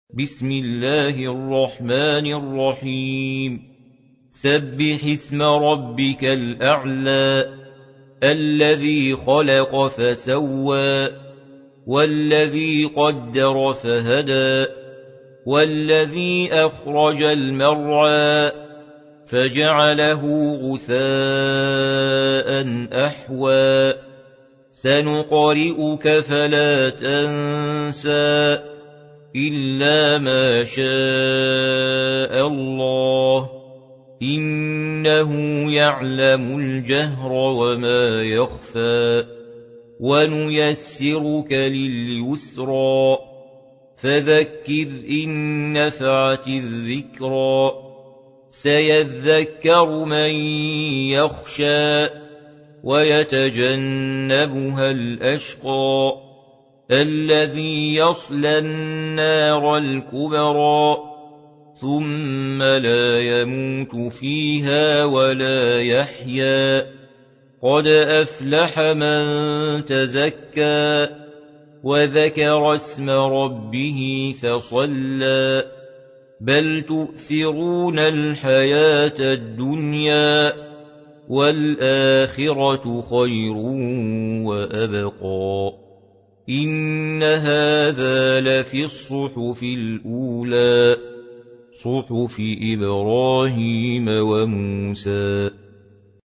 بسم الله الرحمن الرحيم سبح اسم ربك الأعلى الذي خلق فسوى والذي قدر فهدى والذي أخرج المرعى فجعله غثاء أحوى سنقرئك فلا تنسى إلا ما شاء الله إنه يعلم الجهر وما يخفى ونيسرك لليسرى فذكر إن نفعت الذكرى سيذكر من يخشى ويتجنبها الأشقى الذي يصلى النار الكبرى ثم لا يموت فيها ولا يحيا قد أفلح من تزكى وذكر اسم ربه فصلى بل تؤثرون الحياة الدنيا والآخرة خير وأبقى إن هذا لفي الصحف الأولى صحف إبراهيم وموسى